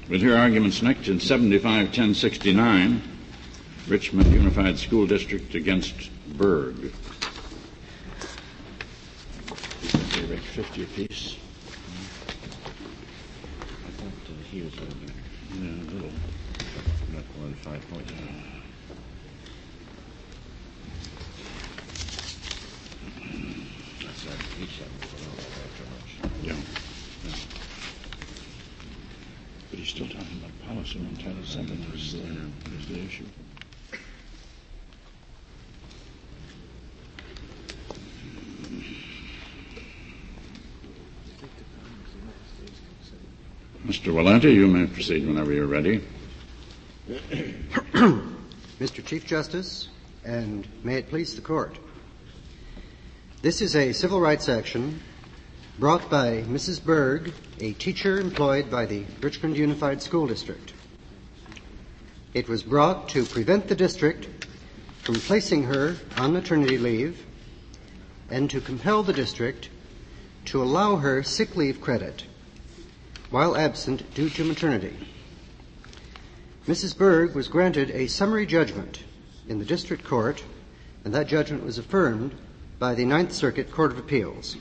We'll hear arguments next in 75-1069, Richmond Unified School District against Berg. They rate 50 apiece. I thought he was over there. Yeah, a little. Not more than 5 points. That's right. Each of them was after much. Yeah. But he's still talking about policy on Title VII is the issue. Mr. Valenti, you may proceed whenever you're ready. Mr. Chief Justice, and may it please the Court. This is a civil rights action brought by Mrs. Berg, a teacher employed by the Richmond Unified School District. It was brought to prevent the district from placing her on maternity leave and to compel the district to allow her sick leave credit while absent due to maternity. Mrs. Berg was granted a summary judgment in the district court, and that judgment was affirmed by the Ninth Circuit Court of Appeals.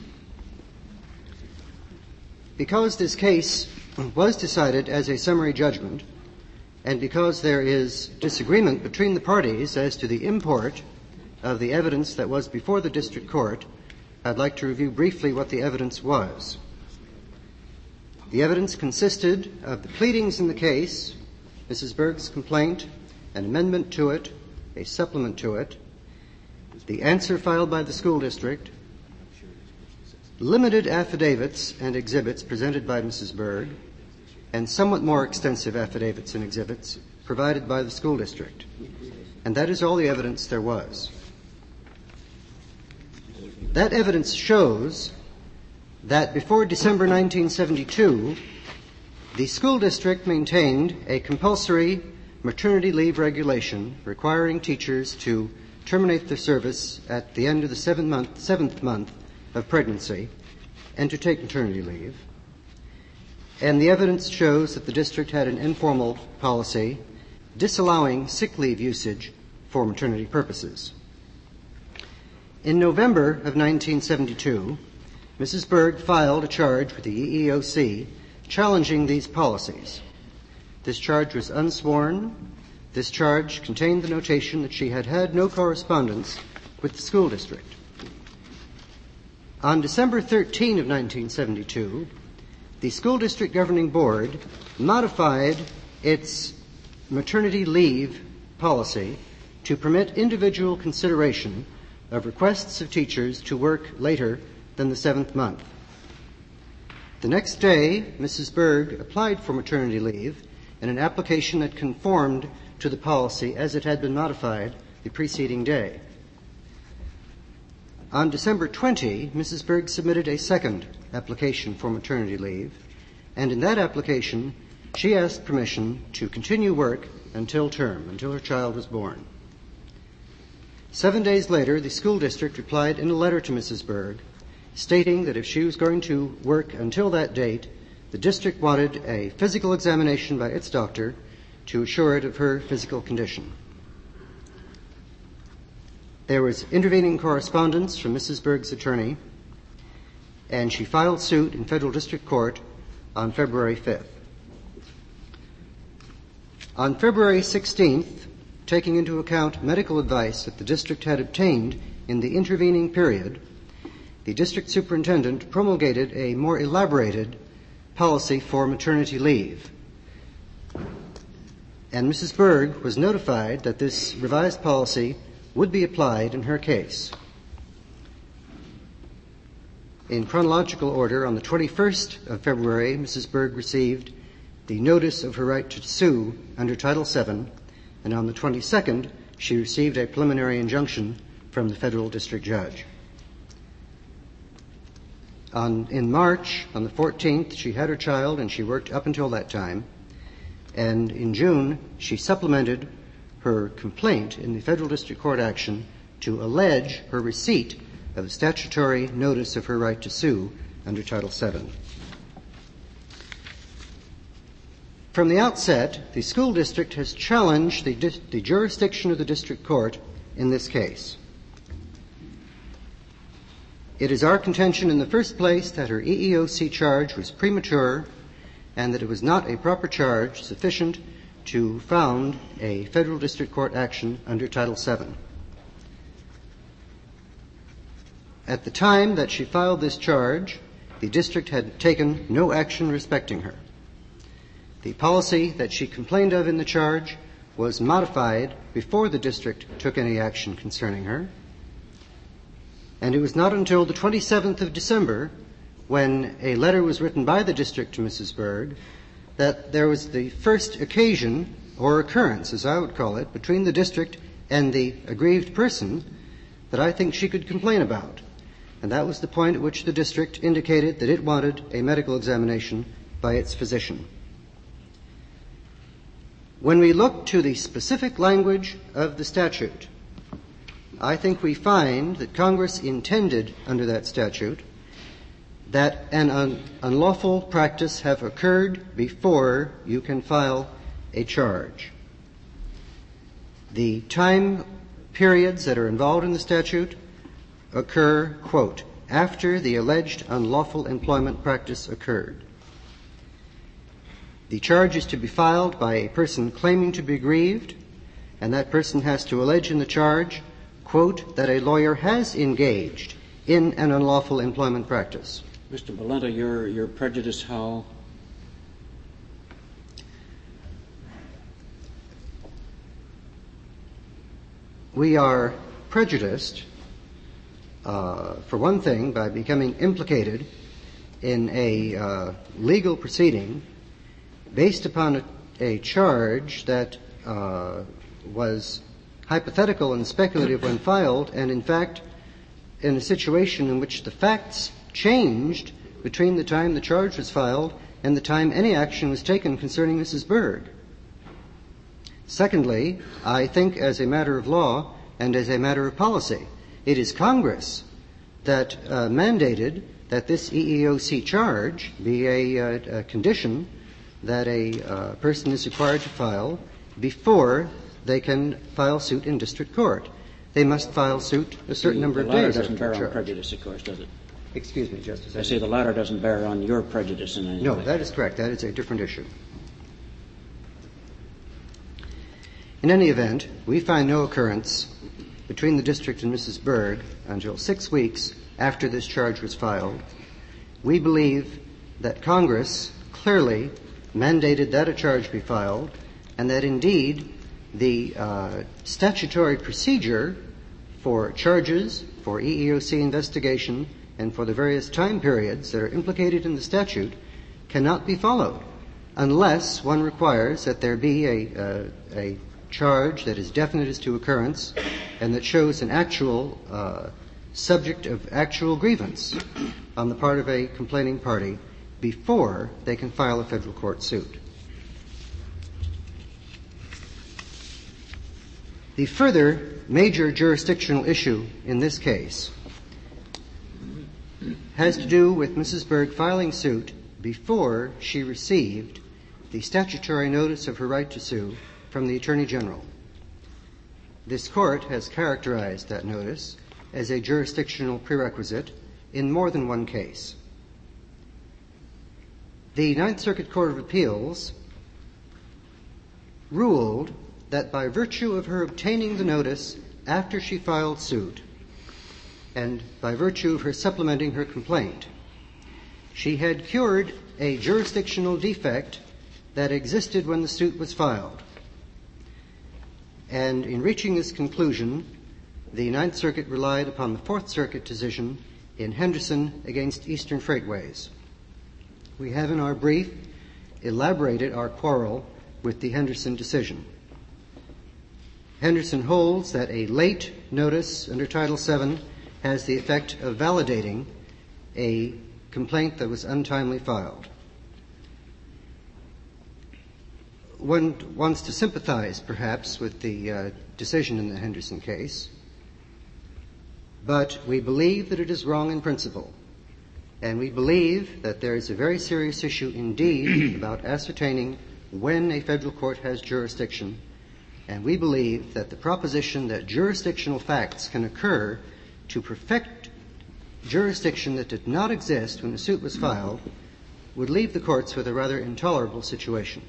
Because this case was decided as a summary judgment, and because there is disagreement between the parties as to the import of the evidence that was before the district court, I'd like to review briefly what the evidence was. The evidence consisted of the pleadings in the case, Mrs. Berg's complaint, an amendment to it, a supplement to it, the answer filed by the school district, limited affidavits and exhibits presented by Mrs. Berg, and somewhat more extensive affidavits and exhibits provided by the school district. And that is all the evidence there was. That evidence shows that before December 1972, the school district maintained a compulsory maternity leave regulation requiring teachers to terminate their service at the end of the seventh month of pregnancy and to take maternity leave. And the evidence shows that the district had an informal policy disallowing sick leave usage for maternity purposes. In November of 1972, Mrs. Berg filed a charge with the EEOC challenging these policies. This charge was unsworn. This charge contained the notation that she had had no correspondence with the school district. On December 13 of 1972, the school district governing board modified its maternity leave policy to permit individual consideration of requests of teachers to work later than the 7th month. The next day, Mrs. Berg applied for maternity leave in an application that conformed to the policy as it had been modified the preceding day. On December 20, Mrs. Berg submitted a second application for maternity leave, and in that application, she asked permission to continue work until term, until her child was born. 7 days later, the school district replied in a letter to Mrs. Berg, stating that if she was going to work until that date, the district wanted a physical examination by its doctor to assure it of her physical condition. There was intervening correspondence from Mrs. Berg's attorney, and she filed suit in federal district court on February 5th. On February 16th, taking into account medical advice that the district had obtained in the intervening period, the district superintendent promulgated a more elaborated policy for maternity leave. And Mrs. Berg was notified that this revised policy would be applied in her case. In chronological order, on the 21st of February, Mrs. Berg received the notice of her right to sue under Title VII, and on the 22nd, she received a preliminary injunction from the federal district judge. In March, on the 14th, she had her child, and she worked up until that time. And in June, she supplemented her complaint in the federal district court action to allege her receipt of the statutory notice of her right to sue under Title VII. From the outset, the school district has challenged the jurisdiction of the district court in this case. It is our contention in the first place that her EEOC charge was premature and that it was not a proper charge sufficient to found a federal district court action under Title VII. At the time that she filed this charge, the district had taken no action respecting her. The policy that she complained of in the charge was modified before the district took any action concerning her. And it was not until the 27th of December, when a letter was written by the district to Mrs. Berg, that there was the first occasion, or occurrence, as I would call it, between the district and the aggrieved person that I think she could complain about. And that was the point at which the district indicated that it wanted a medical examination by its physician. When we look to the specific language of the statute, I think we find that Congress intended under that statute that an unlawful practice have occurred before you can file a charge. The time periods that are involved in the statute occur, quote, after the alleged unlawful employment practice occurred. The charge is to be filed by a person claiming to be aggrieved, and that person has to allege in the charge, quote, that a lawyer has engaged in an unlawful employment practice. Mr. Valenta, your prejudice how? We are prejudiced, for one thing, by becoming implicated in a legal proceeding based upon a charge that was hypothetical and speculative when filed, and in fact in a situation in which the facts changed between the time the charge was filed and the time any action was taken concerning Mrs. Berg. Secondly, I think as a matter of law and as a matter of policy, it is Congress that mandated that this EEOC charge be a condition that a person is required to file before they can file suit in district court. They must file suit a certain number of days. The latter doesn't bear on prejudice, of course, does it? Excuse me, Justice. I say the latter doesn't bear on your prejudice in any way. No, that is correct. That is a different issue. In any event, we find no occurrence between the district and Mrs. Berg until 6 weeks after this charge was filed. We believe that Congress clearly mandated that a charge be filed, and that indeed the statutory procedure for charges, for EEOC investigation, and for the various time periods that are implicated in the statute cannot be followed unless one requires that there be a charge that is definite as to occurrence and that shows an actual subject of actual grievance on the part of a complaining party before they can file a federal court suit. The further major jurisdictional issue in this case has to do with Mrs. Berg filing suit before she received the statutory notice of her right to sue from the Attorney General. This Court has characterized that notice as a jurisdictional prerequisite in more than one case. The Ninth Circuit Court of Appeals ruled that by virtue of her obtaining the notice after she filed suit, and by virtue of her supplementing her complaint, she had cured a jurisdictional defect that existed when the suit was filed. And in reaching this conclusion, the Ninth Circuit relied upon the Fourth Circuit decision in Henderson against Eastern Freightways. We have in our brief elaborated our quarrel with the Henderson decision. Henderson holds that a late notice under Title VII has the effect of validating a complaint that was untimely filed. One wants to sympathize, perhaps, with the decision in the Henderson case, but we believe that it is wrong in principle, and we believe that there is a very serious issue indeed about ascertaining when a federal court has jurisdiction, and we believe that the proposition that jurisdictional facts can occur to perfect jurisdiction that did not exist when the suit was filed would leave the courts with a rather intolerable situation.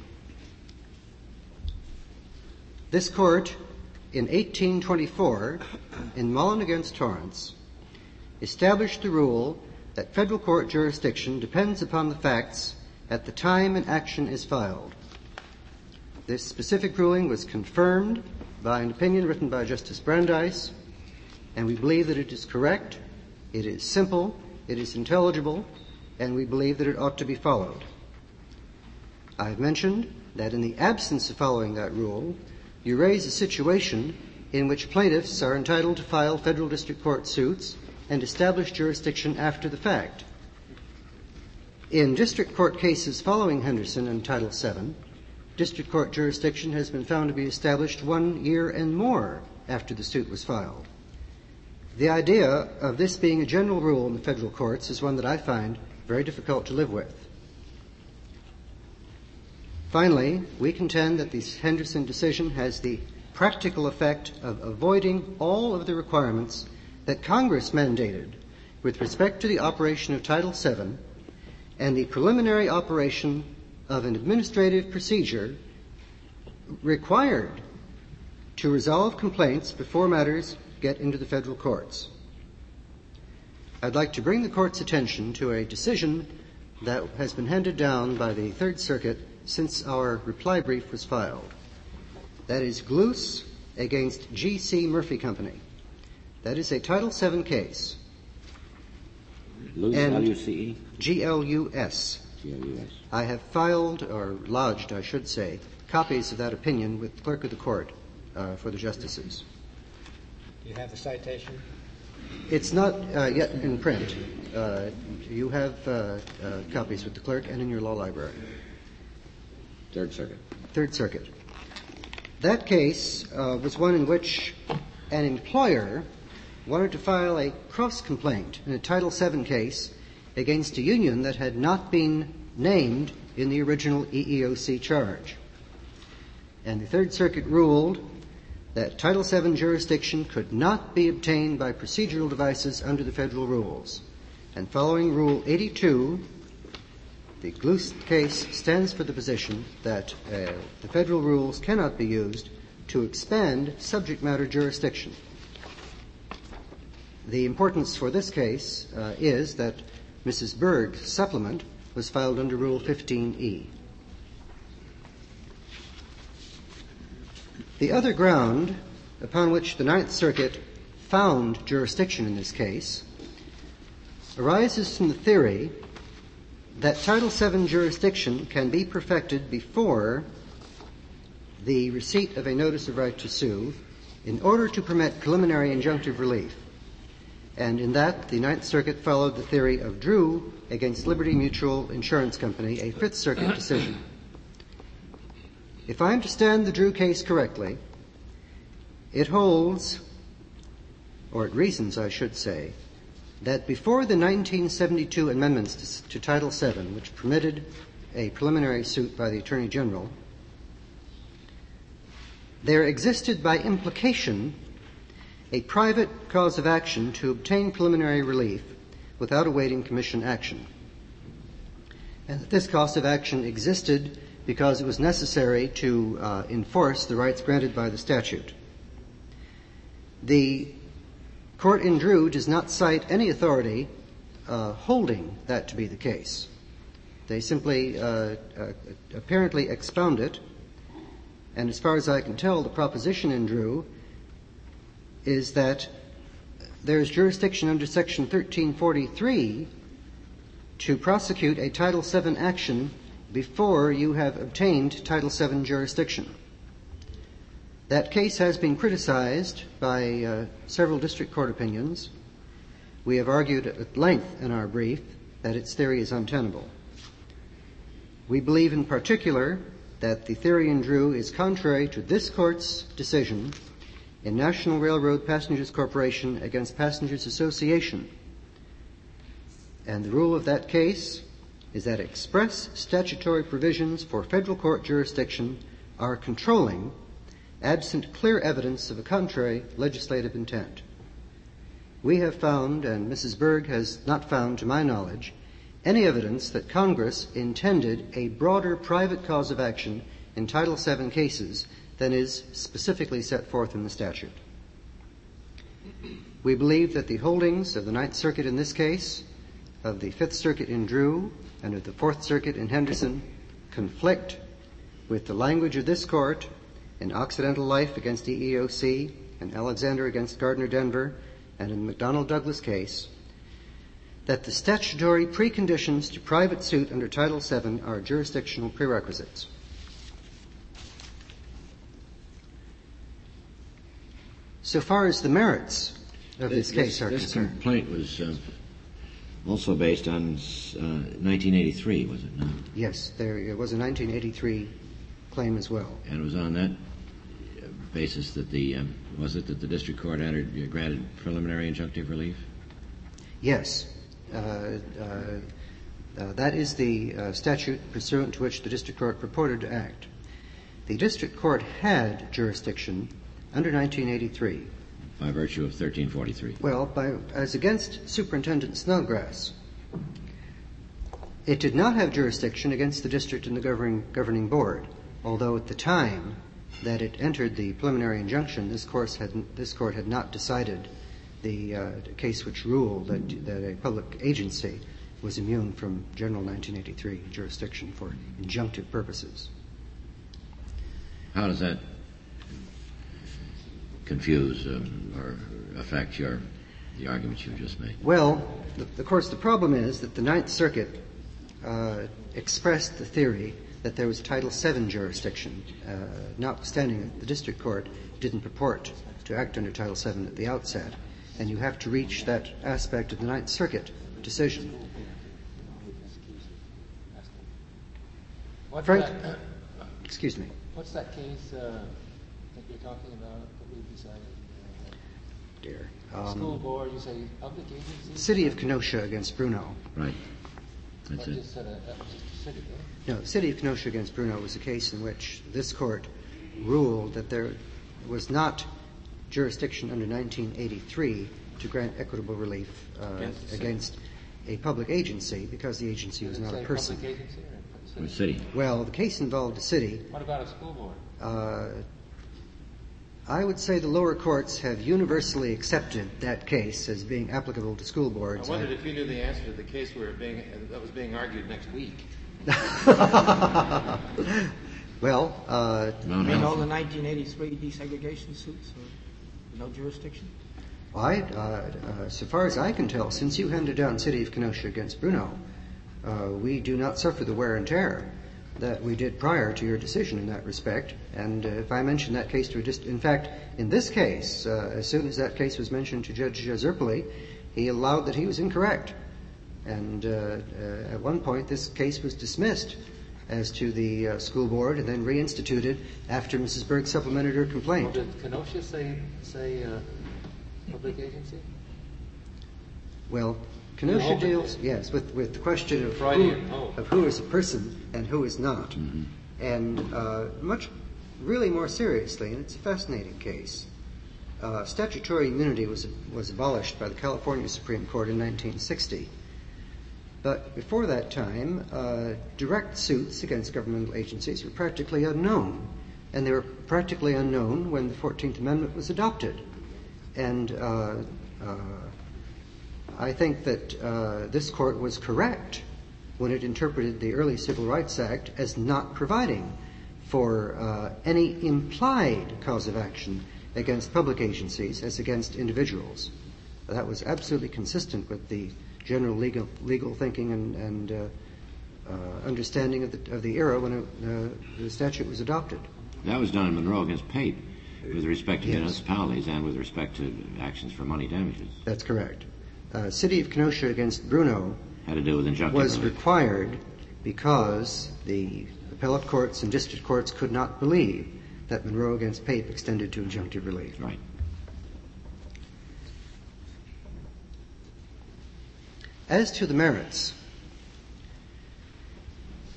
This court, in 1824, in Mullen against Torrance, established the rule that federal court jurisdiction depends upon the facts at the time an action is filed. This specific ruling was confirmed by an opinion written by Justice Brandeis, and we believe that it is correct, it is simple, it is intelligible, and we believe that it ought to be followed. I have mentioned that in the absence of following that rule, you raise a situation in which plaintiffs are entitled to file federal district court suits and establish jurisdiction after the fact. In district court cases following Henderson and Title VII, district court jurisdiction has been found to be established 1 year and more after the suit was filed. The idea of this being a general rule in the federal courts is one that I find very difficult to live with. Finally, we contend that the Henderson decision has the practical effect of avoiding all of the requirements that Congress mandated with respect to the operation of Title VII and the preliminary operation of an administrative procedure required to resolve complaints before matters get into the federal courts. I'd like to bring the Court's attention to a decision that has been handed down by the Third Circuit since our reply brief was filed. That is Glus against G.C. Murphy Company. That is a Title VII case. Glus, L-U-C-E? G-L-U-S. G-L-U-S. I have filed, or lodged, I should say, copies of that opinion with the clerk of the court for the justices. Do you have the citation? It's not yet in print. You have copies with the clerk and in your law library. Third Circuit. Third Circuit. That case was one in which an employer wanted to file a cross-complaint in a Title VII case against a union that had not been named in the original EEOC charge. And the Third Circuit ruled that Title VII jurisdiction could not be obtained by procedural devices under the federal rules. And following Rule 82, the Glus case stands for the position that the federal rules cannot be used to expand subject matter jurisdiction. The importance for this case is that Mrs. Berg's supplement was filed under Rule 15E. The other ground upon which the Ninth Circuit found jurisdiction in this case arises from the theory that Title VII jurisdiction can be perfected before the receipt of a notice of right to sue in order to permit preliminary injunctive relief. And in that, the Ninth Circuit followed the theory of Drew against Liberty Mutual Insurance Company, a Fifth Circuit decision. If I understand the Drew case correctly, it holds, or it reasons, I should say, that before the 1972 amendments to Title VII, which permitted a preliminary suit by the Attorney General, there existed by implication a private cause of action to obtain preliminary relief without awaiting Commission action. And that this cause of action existed because it was necessary to enforce the rights granted by the statute. The Court in Drew does not cite any authority holding that to be the case. They simply apparently expound it, and as far as I can tell, the proposition in Drew is that there is jurisdiction under Section 1343 to prosecute a Title VII action before you have obtained Title VII jurisdiction. That case has been criticized by several district court opinions. We have argued at length in our brief that its theory is untenable. We believe in particular that the theory in Drew is contrary to this Court's decision in National Railroad Passengers Corporation against Passengers Association. And the rule of that case is that express statutory provisions for federal court jurisdiction are controlling, absent clear evidence of a contrary legislative intent. We have found, and Mrs. Berg has not found to my knowledge, any evidence that Congress intended a broader private cause of action in Title VII cases than is specifically set forth in the statute. We believe that the holdings of the Ninth Circuit in this case, of the Fifth Circuit in Drew, and of the Fourth Circuit in Henderson conflict with the language of this Court in Occidental Life against EEOC, and Alexander against Gardner-Denver, and in the McDonnell-Douglas case, that the statutory preconditions to private suit under Title VII are jurisdictional prerequisites. So far as the merits of this case are concerned. This complaint was also based on 1983, was it not? Yes, it was a 1983 claim as well. And it was on that basis that the district court granted preliminary injunctive relief? Yes. That is the statute pursuant to which the district court purported to act. The district court had jurisdiction under 1983. By virtue of 1343? Well, as against Superintendent Snodgrass. It did not have jurisdiction against the district and the governing board, although at the time that it entered the preliminary injunction, this court had not decided the case which ruled that a public agency was immune from general 1983 jurisdiction for injunctive purposes. How does that confuse or affect the arguments you just made? Well, of course, the problem is that the Ninth Circuit expressed the theory that there was Title VII jurisdiction, notwithstanding that the district court didn't purport to act under Title VII at the outset, and you have to reach that aspect of the Ninth Circuit decision. Frank? Excuse me. What's that case that you're talking about that we decided? Dear. School board, you say public agency? City of Kenosha against Bruno. Right. That's it. Just that was just a city, No, City of Kenosha against Bruno was a case in which this court ruled that there was not jurisdiction under 1983 to grant equitable relief against a public agency because the agency was not a person. Public agency or City? Well, the case involved a city. What about a school board? I would say the lower courts have universally accepted that case as being applicable to school boards. I wondered if you knew the answer to the case that was being argued next week. Well, in all the 1983 desegregation suits, no jurisdiction? So far as I can tell, since you handed down City of Kenosha against Bruno, we do not suffer the wear and tear that we did prior to your decision in that respect. And if I mention that case in fact, in this case, as soon as that case was mentioned to Judge Zerpeli, he allowed that he was incorrect. And at one point, this case was dismissed as to the school board and then reinstituted after Mrs. Berg supplemented her complaint. Well, did Kenosha say public agency? Well, Kenosha deals, yes, with the question of who is a person and who is not. Mm-hmm. And really more seriously, and it's a fascinating case, statutory immunity was abolished by the California Supreme Court in 1960. But before that time, direct suits against governmental agencies were practically unknown. And they were practically unknown when the 14th Amendment was adopted. And I think that this court was correct when it interpreted the early Civil Rights Act as not providing for any implied cause of action against public agencies as against individuals. That was absolutely consistent with the general legal thinking and understanding of the era when the statute was adopted. That was done in Monroe against Pape with respect to municipalities and with respect to actions for money damages. That's correct. City of Kenosha against Bruno had to do with injunctive was relief. Required because the appellate courts and district courts could not believe that Monroe against Pape extended to injunctive relief. Right. As to the merits,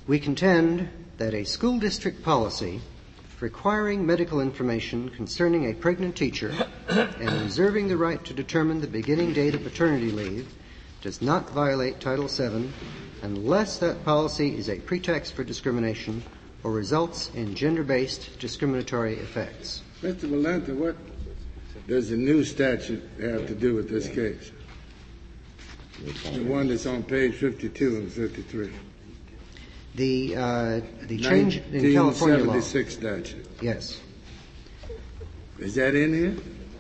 We contend that a school district policy requiring medical information concerning a pregnant teacher and reserving the right to determine the beginning date of paternity leave does not violate Title VII unless that policy is a pretext for discrimination or results in gender-based discriminatory effects. Mr. Valenta, what does the new statute have to do with this case? The one that's on page 52 and 53. The change in California law. 1976 statute. Yes. Is that in here?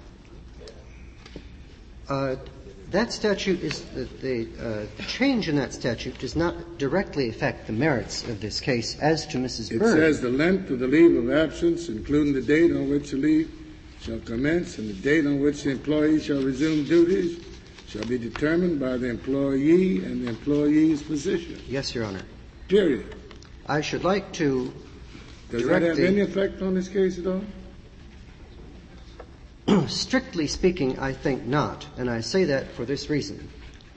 That statute is the change in that statute does not directly affect the merits of this case as to Mrs. Byrd. It says the length of the leave of absence, including the date on which the leave shall commence and the date on which the employee shall resume duties, shall be determined by the employee and the employee's physician. Yes, Your Honor. Period. I should like to Does that have any effect on this case at all? Strictly speaking, I think not, and I say that for this reason.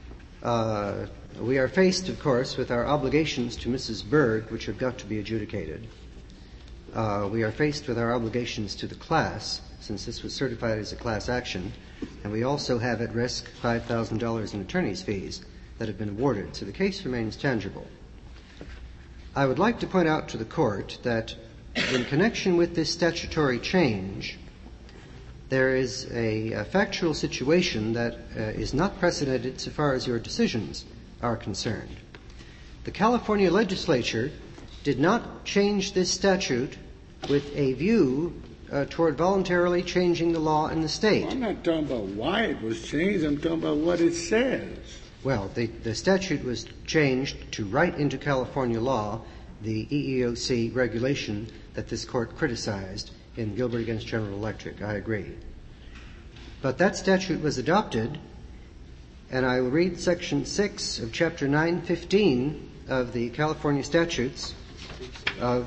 We are faced, of course, with our obligations to Mrs. Byrd, which have got to be adjudicated. We are faced with our obligations to the class, since this was certified as a class action, and we also have at risk $5,000 in attorney's fees that have been awarded, so the case remains tangible. I would like to point out to the Court that in connection with this statutory change, there is a factual situation that is not precedented so far as your decisions are concerned. The California legislature did not change this statute with a view toward voluntarily changing the law in the state. Well, I'm not talking about why it was changed. I'm talking about what it says. Well, the statute was changed to write into California law the EEOC regulation that this Court criticized in Gilbert against General Electric. I agree. But that statute was adopted, and I will read Section 6 of Chapter 915 of the California statutes of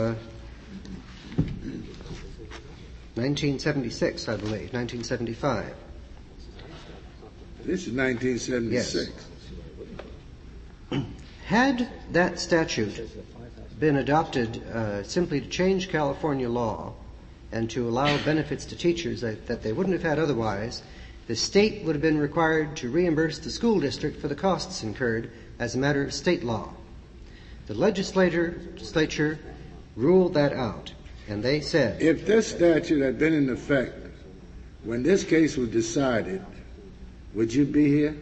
1976, I believe, 1975. This is 1976. Yes. Had that statute been adopted simply to change California law and to allow benefits to teachers that they wouldn't have had otherwise, the state would have been required to reimburse the school district for the costs incurred as a matter of state law. The legislature ruled that out, and they said, if this statute had been in effect when this case was decided, would you be here?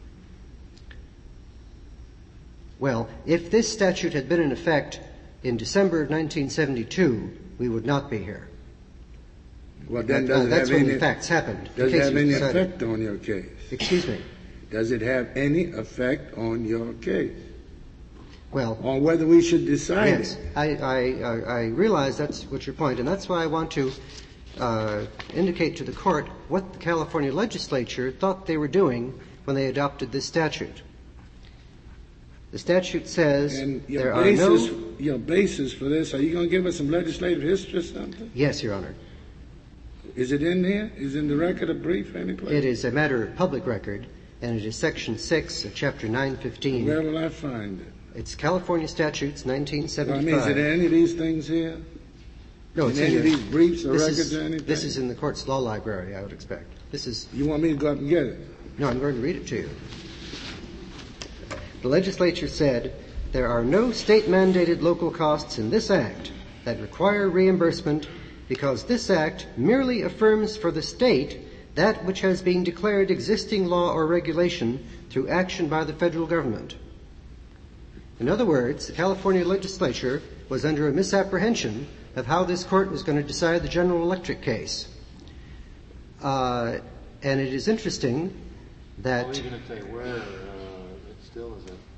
Well, if this statute had been in effect in December of 1972, we would not be here. Well, then does it that's have when any, the facts happened. Does it have any effect on your case? Excuse me? Does it have any effect on your case? Well, on whether we should decide yes, it? I realize that's what your point, and that's why I want to indicate to the Court what the California legislature thought they were doing when they adopted this statute. The statute says there are no... Your basis for this, are you going to give us some legislative history or something? Yes, Your Honor. Is it in there? Is it in the record of brief anyplace? It is a matter of public record, and it is Section 6 of Chapter 915. Where will I find it? It's California Statutes, 1975. I mean, is it in any of these things here? No, it's in any of these briefs or records or anything? This is in the Court's law library, I would expect. This is... You want me to go up and get it? No, I'm going to read it to you. The legislature said, there are no state-mandated local costs in this Act that require reimbursement because this Act merely affirms for the state that which has been declared existing law or regulation through action by the federal government. In other words, the California legislature was under a misapprehension of how this Court was going to decide the General Electric case. And it is interesting that... Well, even if they were, it still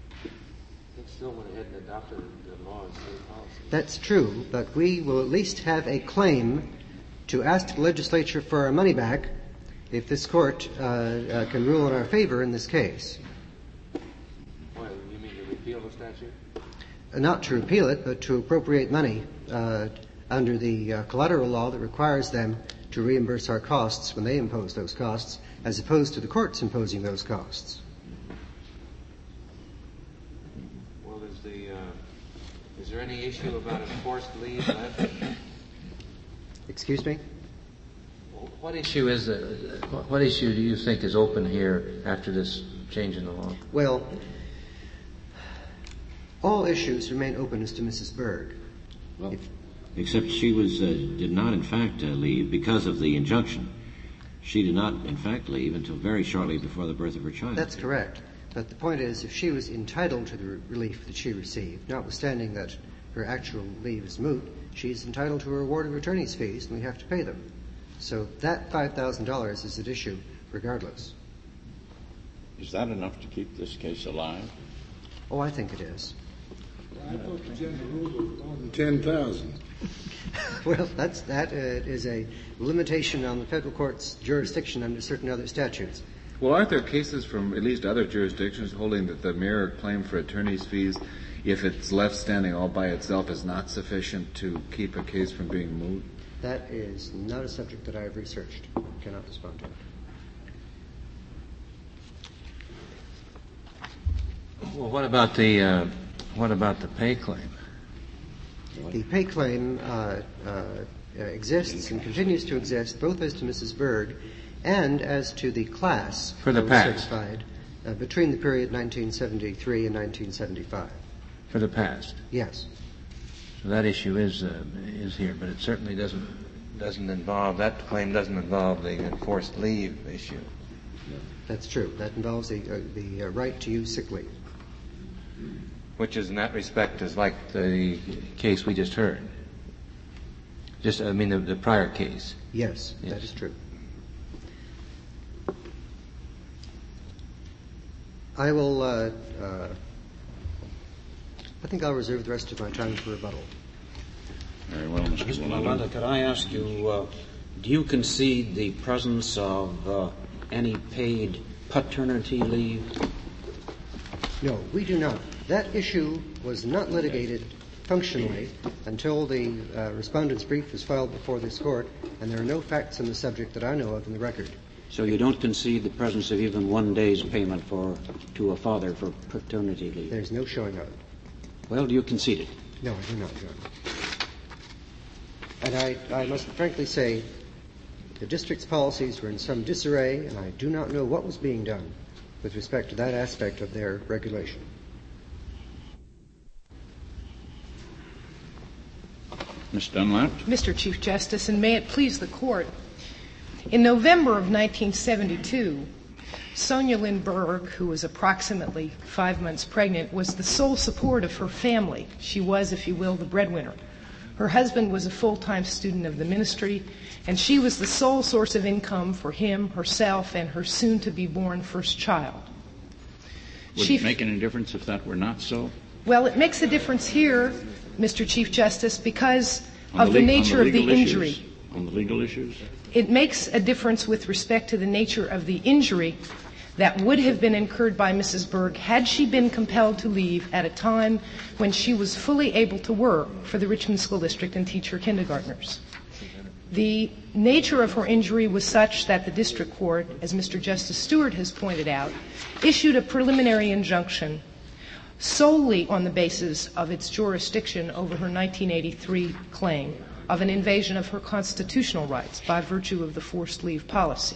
went ahead and adopted the law as state policy. That's true, but we will at least have a claim to ask the legislature for our money back if this Court can rule in our favor in this case. Well, you mean to repeal the statute? Not to repeal it, but to appropriate money under the collateral law that requires them to reimburse our costs when they impose those costs, as opposed to the courts imposing those costs. Well, there any issue about enforced leave left? Excuse me? What issue do you think is open here after this change in the law? Well, all issues remain open as to Mrs. Berg. Well, except she did not in fact leave because of the injunction. She did not in fact leave until very shortly before the birth of her child. That's correct. But the point is, if she was entitled to the relief that she received, notwithstanding that her actual leave is moot, she's entitled to a reward of attorney's fees, and we have to pay them. So that $5,000 is at issue regardless. Is that enough to keep this case alive? Oh, I think it is. I thought the general rule was more than 10,000. Well, that is a limitation on the federal court's jurisdiction under certain other statutes. Well, aren't there cases from at least other jurisdictions holding that the mere claim for attorney's fees, if it's left standing all by itself, is not sufficient to keep a case from being moved? That is not a subject that I have researched. I cannot respond to it. Well, what about the pay claim? The pay claim exists and continues to exist both as to Mrs. Berg and as to the class for the that was past certified between the period 1973 and 1975. For the past. Yes. So that issue is here, but it certainly doesn't involve, that claim doesn't involve the enforced leave issue. That's true. That involves the right to use sick leave. Which is in that respect is like the case we just heard. The prior case. Yes, that is true. I will, I think I'll reserve the rest of my time for rebuttal. Very well, Mr. Mr. Malanda, could I ask you, do you concede the presence of any paid paternity leave? No, we do not. That issue was not litigated functionally until the respondent's brief was filed before this court, and there are no facts on the subject that I know of in the record. So you don't concede the presence of even 1 day's payment to a father for paternity leave? There's no showing of it. Well, do you concede it? No, I do not, Your Honor. And I must frankly say the district's policies were in some disarray, and I do not know what was being done with respect to that aspect of their regulation. Ms. Dunlap. Mr. Chief Justice, and may it please the Court, in November of 1972, Sonia Lynn Berg, who was approximately 5 months pregnant, was the sole support of her family. She was, if you will, the breadwinner. Her husband was a full-time student of the ministry, and she was the sole source of income for him, herself, and her soon-to-be-born first child. Would it make any difference if that were not so? Well, it makes a difference here, Mr. Chief Justice, because of the nature of the injury. On the legal issues? It makes a difference with respect to the nature of the injury that would have been incurred by Mrs. Berg had she been compelled to leave at a time when she was fully able to work for the Richmond School District and teach her kindergartners. The nature of her injury was such that the district court, as Mr. Justice Stewart has pointed out, issued a preliminary injunction solely on the basis of its jurisdiction over her 1983 claim of an invasion of her constitutional rights by virtue of the forced leave policy.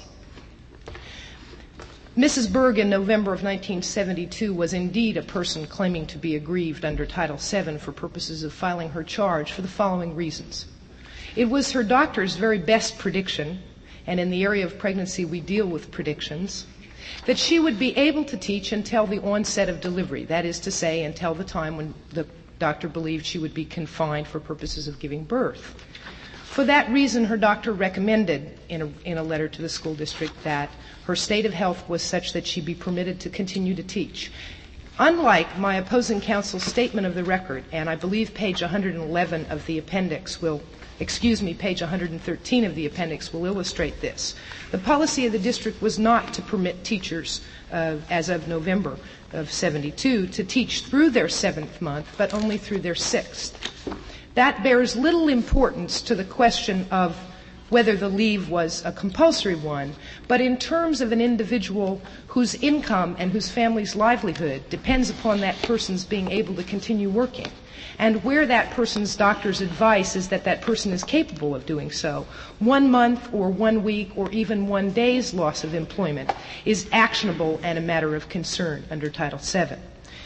Mrs. Berg in November of 1972 was indeed a person claiming to be aggrieved under Title VII for purposes of filing her charge for the following reasons. It was her doctor's very best prediction, and in the area of pregnancy we deal with predictions, that she would be able to teach until the onset of delivery, that is to say, until the time when the doctor believed she would be confined for purposes of giving birth. For that reason, her doctor recommended in a letter to the school district that her state of health was such that she be permitted to continue to teach. Unlike my opposing counsel's statement of the record, and I believe page 111 of the appendix page 113 of the appendix will illustrate this. The policy of the district was not to permit teachers, as of November of 72, to teach through their 7th month, but only through their 6th. That bears little importance to the question of whether the leave was a compulsory one, but in terms of an individual whose income and whose family's livelihood depends upon that person's being able to continue working, and where that person's doctor's advice is that that person is capable of doing so. 1 month or 1 week or even 1 day's loss of employment is actionable and a matter of concern under Title VII.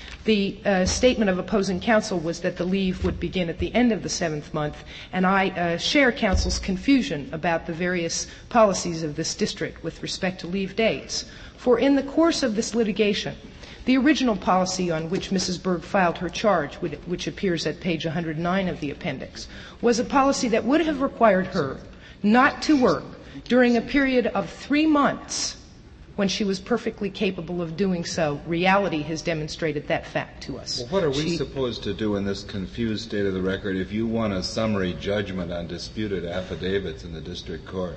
The statement of opposing counsel was that the leave would begin at the end of the 7th month, and I share counsel's confusion about the various policies of this district with respect to leave dates. For in the course of this litigation, the original policy on which Mrs. Berg filed her charge, which appears at page 109 of the appendix, was a policy that would have required her not to work during a period of 3 months when she was perfectly capable of doing so. Reality has demonstrated that fact to us. Well, what are we supposed to do in this confused state of the record if you want a summary judgment on disputed affidavits in the district court?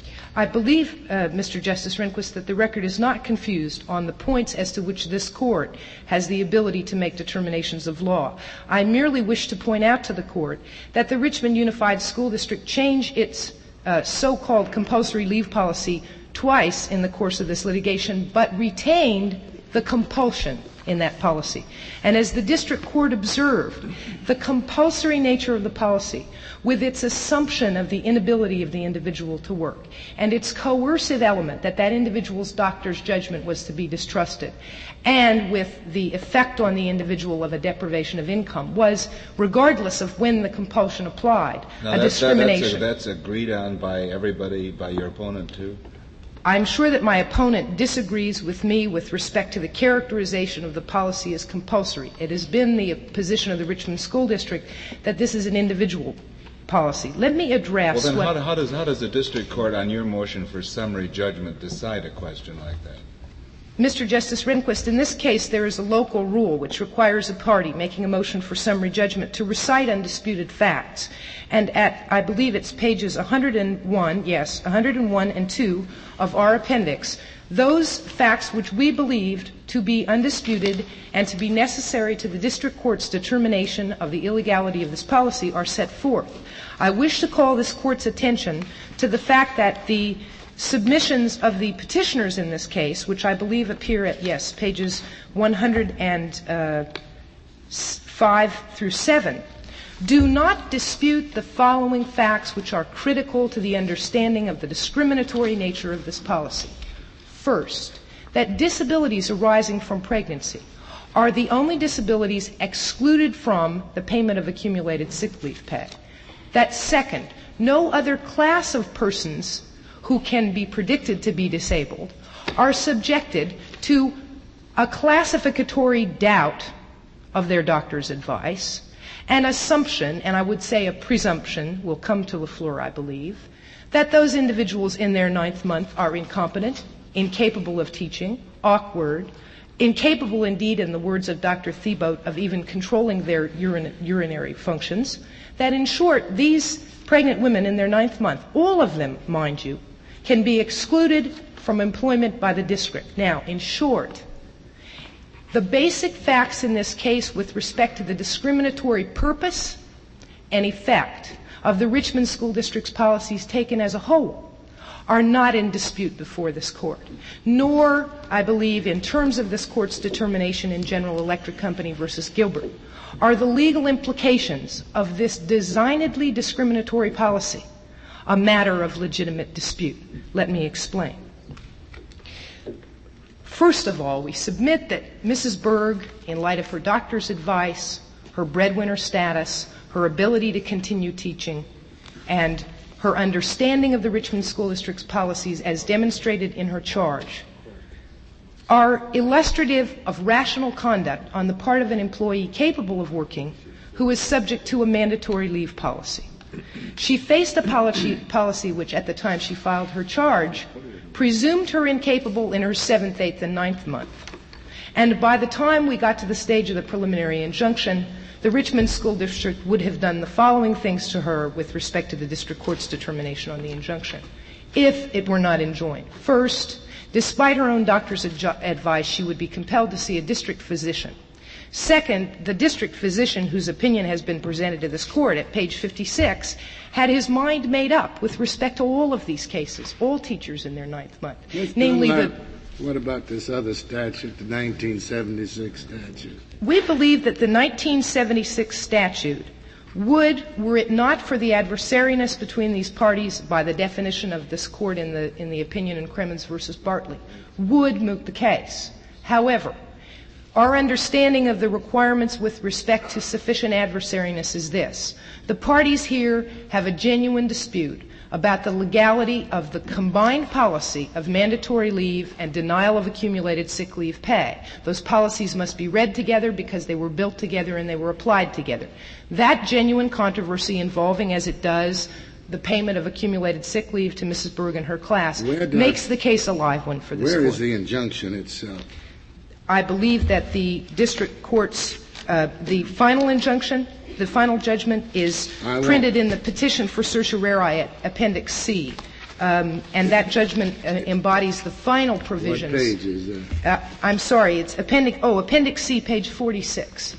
I believe, Mr. Justice Rehnquist, that the record is not confused on the points as to which this court has the ability to make determinations of law. I merely wish to point out to the court that the Richmond Unified School District changed its so-called compulsory leave policy twice in the course of this litigation, but retained the compulsion in that policy. And as the district court observed, the compulsory nature of the policy, with its assumption of the inability of the individual to work, and its coercive element that that individual's doctor's judgment was to be distrusted, and with the effect on the individual of a deprivation of income, was, regardless of when the compulsion applied, a discrimination. That's agreed on by everybody, by your opponent too? I'm sure that my opponent disagrees with me with respect to the characterization of the policy as compulsory. It has been the position of the Richmond School District that this is an individual policy. Let me address Well, then how does the district court, on your motion for summary judgment, decide a question like that? Mr. Justice Rehnquist, in this case, there is a local rule which requires a party making a motion for summary judgment to recite undisputed facts. And at, I believe it's pages 101, yes, 101 and 2 of our appendix, those facts which we believed to be undisputed and to be necessary to the district court's determination of the illegality of this policy are set forth. I wish to call this court's attention to the fact that the submissions of the petitioners in this case, which I believe appear at, yes, pages 105 through 7, do not dispute the following facts which are critical to the understanding of the discriminatory nature of this policy. First, that disabilities arising from pregnancy are the only disabilities excluded from the payment of accumulated sick leave pay. That second, no other class of persons who can be predicted to be disabled are subjected to a classificatory doubt of their doctor's advice, an assumption, and I would say a presumption, will come to the floor, I believe, that those individuals in their 9th month are incompetent, incapable of teaching, awkward, incapable indeed, in the words of Dr. Thibault, of even controlling their urinary functions, that in short, these pregnant women in their 9th month, all of them, mind you, can be excluded from employment by the district. Now, in short, the basic facts in this case with respect to the discriminatory purpose and effect of the Richmond School District's policies taken as a whole are not in dispute before this court, nor, I believe, in terms of this court's determination in General Electric Company versus Gilbert, are the legal implications of this designedly discriminatory policy a matter of legitimate dispute. Let me explain. First of all, we submit that Mrs. Berg, in light of her doctor's advice, her breadwinner status, her ability to continue teaching, and her understanding of the Richmond School District's policies as demonstrated in her charge, are illustrative of rational conduct on the part of an employee capable of working who is subject to a mandatory leave policy. She faced a policy which, at the time she filed her charge, presumed her incapable in her 7th, 8th, and 9th month. And by the time we got to the stage of the preliminary injunction, the Richmond School District would have done the following things to her with respect to the district court's determination on the injunction, if it were not enjoined. First, despite her own doctor's advice, she would be compelled to see a district physician. Second, the district physician whose opinion has been presented to this court at page 56 had his mind made up with respect to all of these cases, all teachers in their ninth month. Namely, what about this other statute, the 1976 statute? We believe that the 1976 statute would, were it not for the adversariness between these parties by the definition of this court in the opinion in Cremens versus Bartley, would moot the case. However, our understanding of the requirements with respect to sufficient adversariness is this. The parties here have a genuine dispute about the legality of the combined policy of mandatory leave and denial of accumulated sick leave pay. Those policies must be read together because they were built together and they were applied together. That genuine controversy involving, as it does, the payment of accumulated sick leave to Mrs. Berg and her class makes the case a live one for this court. Where is the injunction itself? I believe that the district court's the final injunction, the final judgment is printed in the petition for certiorari at Appendix C. And that judgment embodies the final provisions. What page is that? I'm sorry, it's Appendix C, page 46.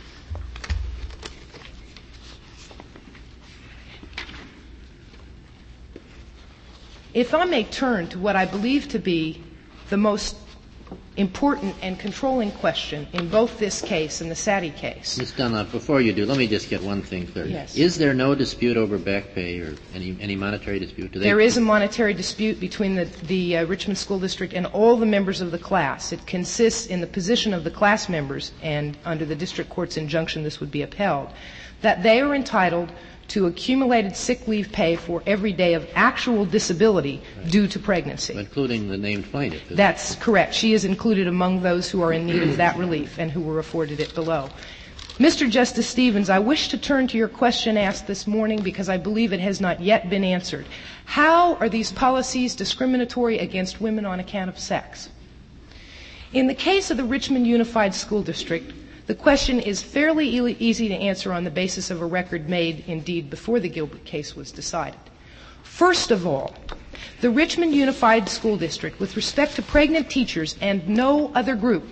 If I may turn to what I believe to be the most important and controlling question in both this case and the Sadi case. Ms. Dunlop, before you do, let me just get one thing clear. Yes. Is there no dispute over back pay or any monetary dispute? There is a monetary dispute between the Richmond School District and all the members of the class. It consists in the position of the class members, and under the district court's injunction this would be upheld, that they are entitled to accumulated sick leave pay for every day of actual disability due to pregnancy. Including the named plaintiff. That's correct. She is included among those who are in need of that relief and who were afforded it below. Mr. Justice Stevens, I wish to turn to your question asked this morning because I believe it has not yet been answered. How are these policies discriminatory against women on account of sex? In the case of the Richmond Unified School District, the question is fairly easy to answer on the basis of a record made, indeed, before the Gilbert case was decided. First of all, the Richmond Unified School District, with respect to pregnant teachers and no other group,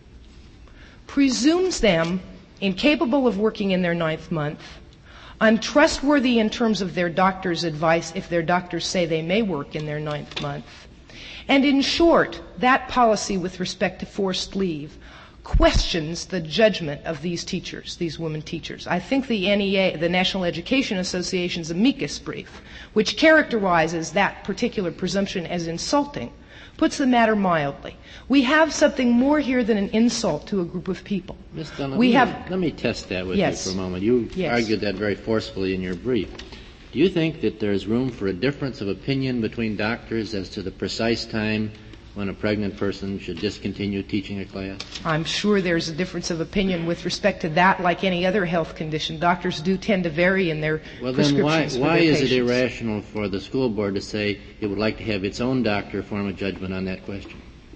presumes them incapable of working in their ninth month, untrustworthy in terms of their doctor's advice if their doctors say they may work in their ninth month, and in short, that policy with respect to forced leave questions the judgment of these teachers, these women teachers. I think the NEA, the National Education Association's amicus brief, which characterizes that particular presumption as insulting, puts the matter mildly. We have something more here than an insult to a group of people. Ms. Dunlop, let me test that with you for a moment. You argued that very forcefully in your brief. Do you think that there's room for a difference of opinion between doctors as to the precise time when a pregnant person should discontinue teaching a class? I'm sure there's a difference of opinion with respect to that, like any other health condition. Doctors do tend to vary in their prescriptions for their patients. Well, then why is it irrational for the school board to say it would like to have its own doctor form a judgment on that question?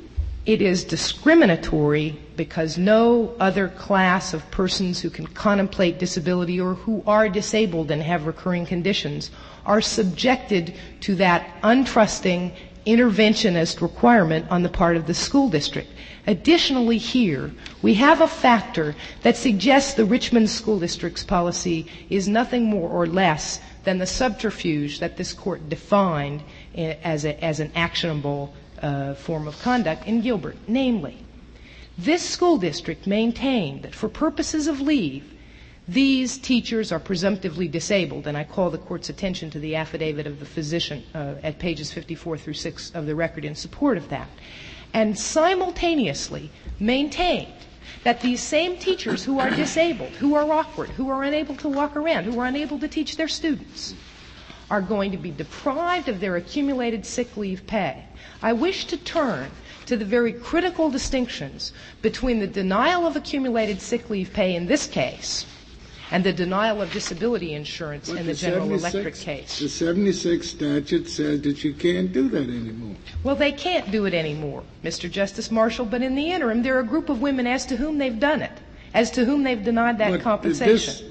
It is discriminatory because no other class of persons who can contemplate disability or who are disabled and have recurring conditions are subjected to that untrusting interventionist requirement on the part of the school district. Additionally here, we have a factor that suggests the Richmond School District's policy is nothing more or less than the subterfuge that this court defined as an actionable form of conduct in Gilbert. Namely, this school district maintained that for purposes of leave, these teachers are presumptively disabled, and I call the court's attention to the affidavit of the physician at pages 54 through 6 of the record in support of that, and simultaneously maintained that these same teachers who are disabled, who are awkward, who are unable to walk around, who are unable to teach their students, are going to be deprived of their accumulated sick leave pay. I wish to turn to the very critical distinctions between the denial of accumulated sick leave pay in this case and the denial of disability insurance in the General Electric case. The 76 statute says that you can't do that anymore. Well, they can't do it anymore, Mr. Justice Marshall, but in the interim, there are a group of women as to whom they've done it, as to whom they've denied that compensation.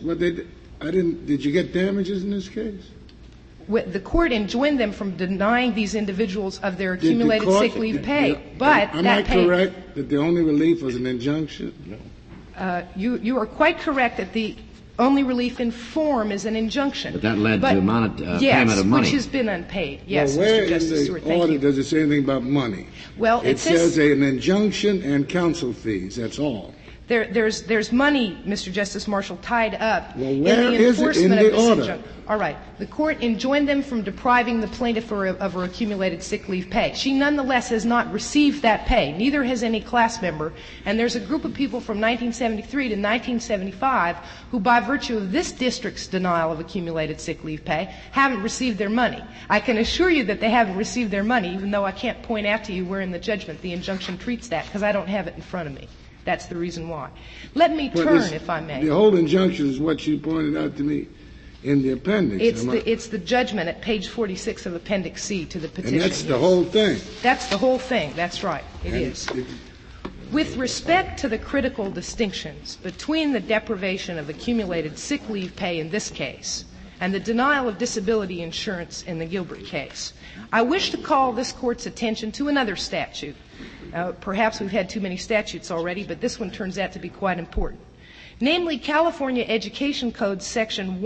Did you get damages in this case? The court enjoined them from denying these individuals of their accumulated sick leave pay, but Am I correct that the only relief was an injunction? No. You are quite correct that the only relief in form is an injunction. But that led to payment of money. Yes, which has been unpaid. Yes, well, where Mr. Justice in Stewart, the thank order you. does it say anything about money? Well, it says an injunction and counsel fees. That's all. There's money, Mr. Justice Marshall, tied up well, in where the is enforcement it in of the this order? injunction. All right. The court enjoined them from depriving the plaintiff of her accumulated sick leave pay. She nonetheless has not received that pay. Neither has any class member. And there's a group of people from 1973 to 1975 who, by virtue of this district's denial of accumulated sick leave pay, haven't received their money. I can assure you that they haven't received their money, even though I can't point out to you where in the judgment the injunction treats that, because I don't have it in front of me. That's the reason why. Let me turn, if I may. The whole injunction is what you pointed out to me in the appendix. It's the judgment at page 46 of Appendix C to the petition. And that's the whole thing. That's the whole thing. That's right. It is. With respect to the critical distinctions between the deprivation of accumulated sick leave pay in this case and the denial of disability insurance in the Gilbert case, I wish to call this Court's attention to another statute. Perhaps we've had too many statutes already, but this one turns out to be quite important. Namely, California Education Code Section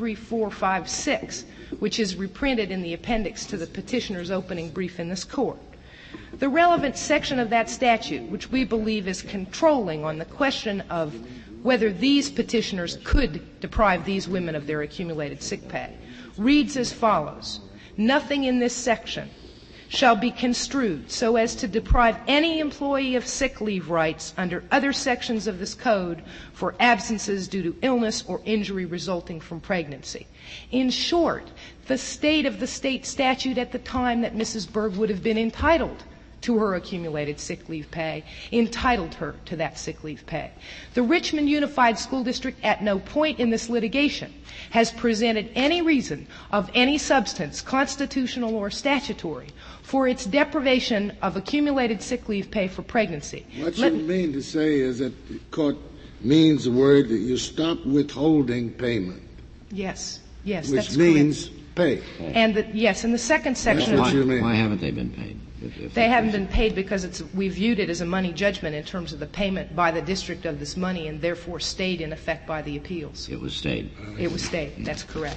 13456, which is reprinted in the appendix to the petitioner's opening brief in this Court. The relevant section of that statute, which we believe is controlling on the question of whether these petitioners could deprive these women of their accumulated sick pay, reads as follows. Nothing in this section shall be construed so as to deprive any employee of sick leave rights under other sections of this code for absences due to illness or injury resulting from pregnancy. In short, the state of the state statute at the time that Mrs. Berg would have been entitled to her accumulated sick leave pay entitled her to that sick leave pay. The Richmond Unified School District at no point in this litigation has presented any reason of any substance, constitutional or statutory, for its deprivation of accumulated sick leave pay for pregnancy. What you mean to say is that the court means the word that you stop withholding payment. Yes, that's correct. Which means pay. And in the second section That's what you mean. Why haven't they been paid? They haven't been paid because we viewed it as a money judgment in terms of the payment by the district of this money and therefore stayed in effect by the appeals. It was stayed. It was stayed. That's correct.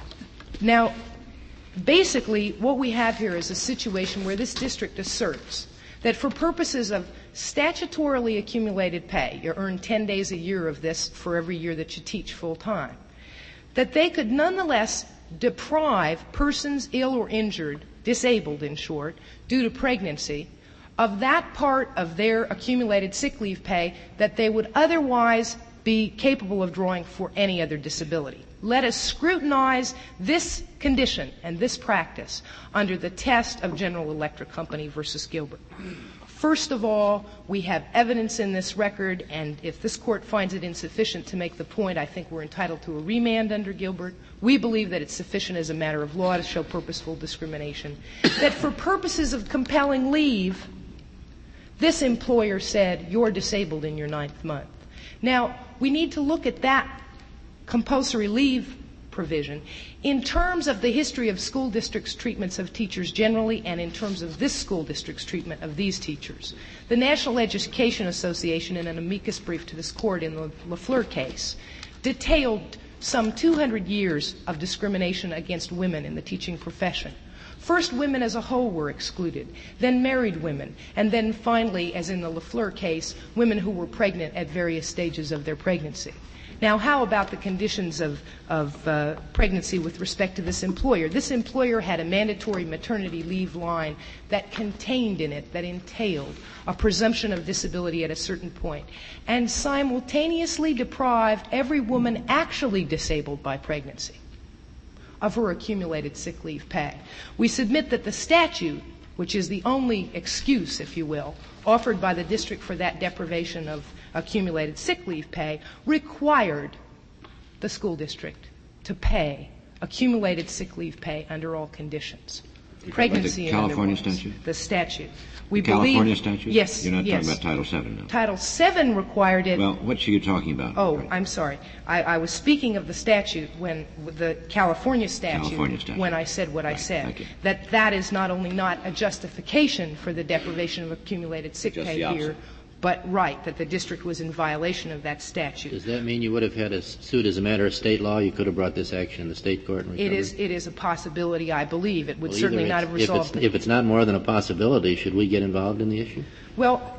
Now, basically, what we have here is a situation where this district asserts that for purposes of statutorily accumulated pay, you earn 10 days a year of this for every year that you teach full time, that they could nonetheless deprive persons ill or injured, disabled in short, due to pregnancy, of that part of their accumulated sick leave pay that they would otherwise be capable of drawing for any other disability. Let us scrutinize this condition and this practice under the test of General Electric Company versus Gilbert. First of all, we have evidence in this record, and if this Court finds it insufficient to make the point, I think we're entitled to a remand under Gilbert. We believe that it's sufficient as a matter of law to show purposeful discrimination. That for purposes of compelling leave, this employer said, you're disabled in your 9th month. Now, we need to look at that compulsory leave provision in terms of the history of school districts' treatments of teachers generally and in terms of this school district's treatment of these teachers. The National Education Association, in an amicus brief to this Court in the Lafleur case, detailed some 200 years of discrimination against women in the teaching profession. First, women as a whole were excluded, then married women, and then finally, as in the Lafleur case, women who were pregnant at various stages of their pregnancy. Now, how about the conditions of pregnancy with respect to this employer? This employer had a mandatory maternity leave line that contained in it, that entailed a presumption of disability at a certain point, and simultaneously deprived every woman actually disabled by pregnancy of her accumulated sick leave pay. We submit that the statute, which is the only excuse, if you will, offered by the district for that deprivation of accumulated sick leave pay, required the school district to pay accumulated sick leave pay under all conditions. Pregnancy and California statute? The statute. California statute? Yes. You're not talking about Title VII now. Title VII required it. Well, what are you talking about? Oh, right. I'm sorry. I was speaking of the statute the California statute, when I said what I said. Okay. That is not only not a justification for the deprivation of accumulated sick pay here, but right, that the district was in violation of that statute. Does that mean you would have had a suit as a matter of state law? You could have brought this action in the state court and recovered? It is a possibility, I believe. It would certainly not have resolved If it's not more than a possibility, should we get involved in the issue? Well,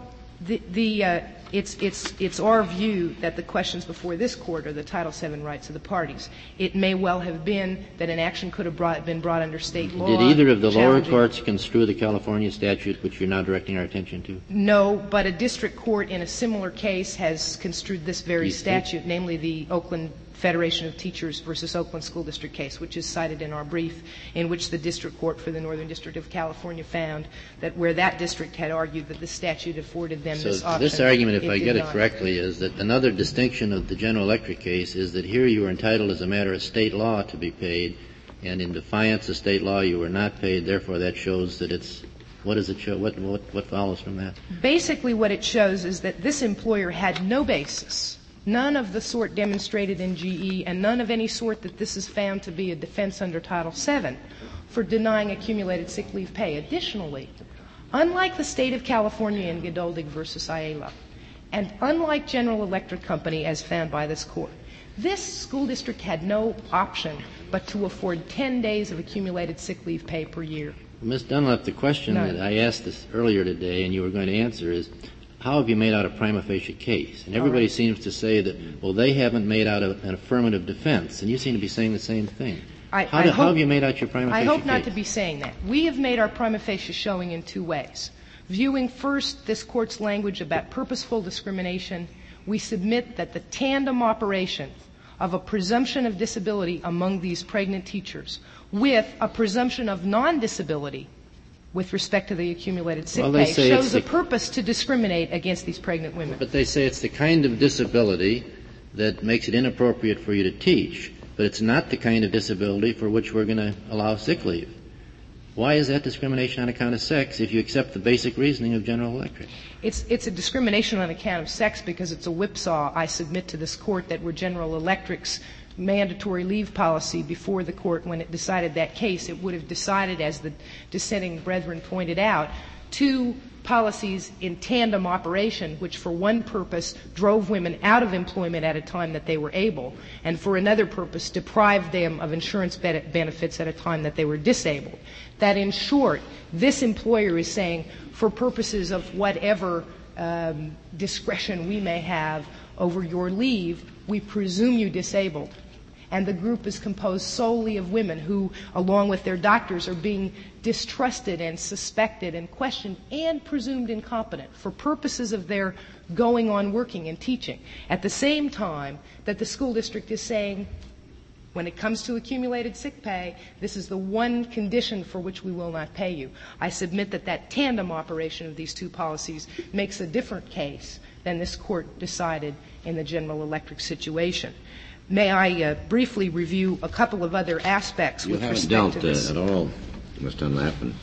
it's our view that the questions before this Court are the Title VII rights of the parties. It may well have been that an action could have been brought under state law. Did either of the lower courts construe the California statute, which you're now directing our attention to? No, but a district court in a similar case has construed this very statute, namely the Oakland Federation of Teachers versus Oakland School District case, which is cited in our brief, in which the district court for the Northern District of California found that where that district had argued that the statute afforded them this option. So this argument, if I get it correctly, is that another distinction of the General Electric case is that here you are entitled as a matter of state law to be paid, and in defiance of state law you were not paid. Therefore, that shows that it's — what does it show? What follows from that? Basically what it shows is that this employer had no basis, none of the sort demonstrated in GE, and none of any sort that this is found to be a defense under Title VII, for denying accumulated sick leave pay. Additionally, unlike the state of California in Geduldig versus Ayala, and unlike General Electric Company as found by this Court, this school district had no option but to afford 10 days of accumulated sick leave pay per year. Ms. Dunlap, the question that I asked this earlier today and you were going to answer is, how have you made out a prima facie case? And everybody seems to say that, well, they haven't made out an affirmative defense, and you seem to be saying the same thing. How have you made out your prima facie case? I hope not to be saying that. We have made our prima facie showing in two ways. Viewing first this Court's language about purposeful discrimination, we submit that the tandem operation of a presumption of disability among these pregnant teachers with a presumption of non-disability with respect to the accumulated sick pay shows a purpose to discriminate against these pregnant women. But they say it's the kind of disability that makes it inappropriate for you to teach, but it's not the kind of disability for which we're going to allow sick leave. Why is that discrimination on account of sex if you accept the basic reasoning of General Electric? It's a discrimination on account of sex because it's a whipsaw I submit to this Court that were General Electric's mandatory leave policy before the Court when it decided that case. It would have decided, as the dissenting brethren pointed out, two policies in tandem operation, which for one purpose drove women out of employment at a time that they were able, and for another purpose deprived them of insurance benefits at a time that they were disabled. That, in short, this employer is saying, for purposes of whatever discretion we may have over your leave, we presume you disabled. And the group is composed solely of women who, along with their doctors, are being distrusted and suspected and questioned and presumed incompetent for purposes of their going on working and teaching. At the same time that the school district is saying, when it comes to accumulated sick pay, this is the one condition for which we will not pay you. I submit that that tandem operation of these two policies makes a different case than this Court decided in the General Electric situation. May I briefly review a couple of other aspects with respect to this? You haven't dealt at all, Ms. Dunlap, and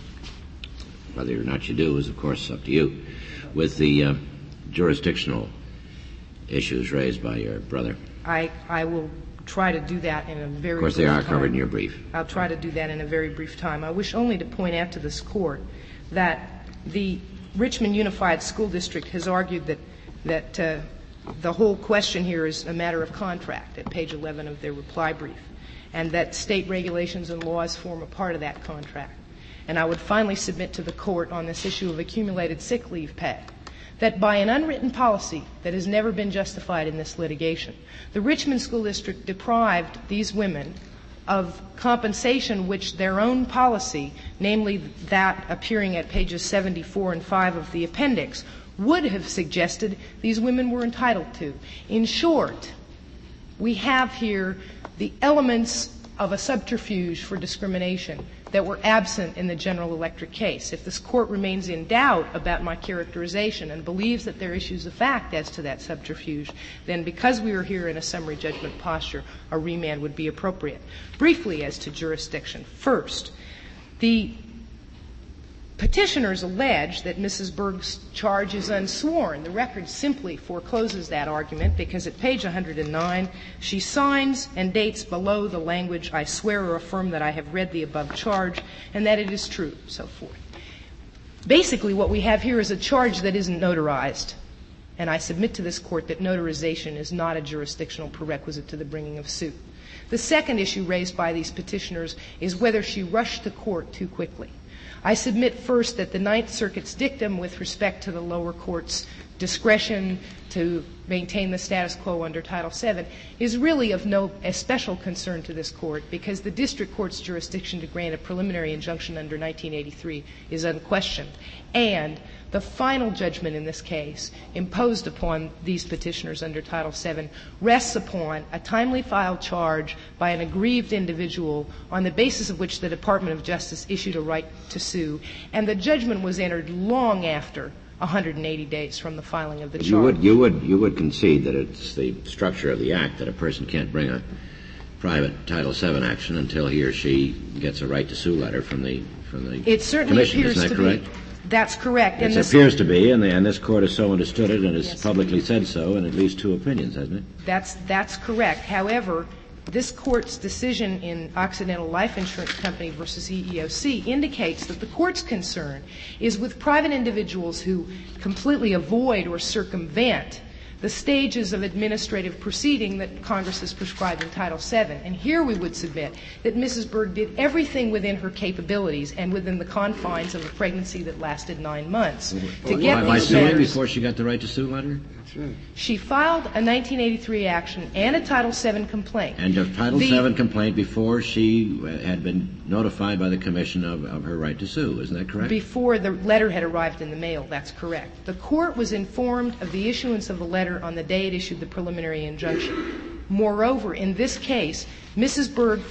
whether or not you do is, of course, up to you, with the jurisdictional issues raised by your brother. I will try to do that in a very brief time. Of course, they are covered in your brief. I'll try to do that in a very brief time. I wish only to point out to this Court that the Richmond Unified School District has argued that the whole question here is a matter of contract at page 11 of their reply brief, and that state regulations and laws form a part of that contract. And I would finally submit to the Court on this issue of accumulated sick leave pay that by an unwritten policy that has never been justified in this litigation, the Richmond School District deprived these women of compensation which their own policy, namely that appearing at pages 74 and 5 of the appendix, would have suggested these women were entitled to. In short, we have here the elements of a subterfuge for discrimination that were absent in the General Electric case. If this Court remains in doubt about my characterization and believes that there are issues of fact as to that subterfuge, then because we are here in a summary judgment posture, a remand would be appropriate. Briefly as to jurisdiction. First, the petitioners allege that Mrs. Berg's charge is unsworn. The record simply forecloses that argument because at page 109 she signs and dates below the language, "I swear or affirm that I have read the above charge and that it is true," so forth. Basically what we have here is a charge that isn't notarized. and I submit to this Court that notarization is not a jurisdictional prerequisite to the bringing of suit. The second issue raised by these petitioners is whether she rushed the Court too quickly. I submit first that the Ninth Circuit's dictum with respect to the lower court's discretion to maintain the status quo under Title VII is really of no special concern to this Court, because the district court's jurisdiction to grant a preliminary injunction under 1983 is unquestioned, and the final judgment in this case imposed upon these petitioners under Title VII rests upon a timely filed charge by an aggrieved individual on the basis of which the Department of Justice issued a right to sue, and the judgment was entered long after 180 days from the filing of the charge. You would concede that it's the structure of the Act that a person can't bring a private Title VII action until he or she gets a right to sue letter from the It certainly Commission. appears Isn't that to correct? be. That's correct. It appears to be, and this Court has so understood it and has publicly said so in at least two opinions, hasn't it? That's correct. However, this Court's decision in Occidental Life Insurance Company versus EEOC indicates that the Court's concern is with private individuals who completely avoid or circumvent the stages of administrative proceeding that Congress has prescribed in Title VII. And here we would submit that Mrs. Berg did everything within her capabilities and within the confines of a pregnancy that lasted 9 months to get by these suing matters. before she got the right to sue letter? That's right. She filed a 1983 action and a Title VII complaint. And a Title VII complaint before she had been notified by the Commission of her right to sue. Isn't that correct? Before the letter had arrived in the mail, that's correct. The Court was informed of the issuance of the letter on the day it issued the preliminary injunction. Moreover, in this case, Mrs. Berg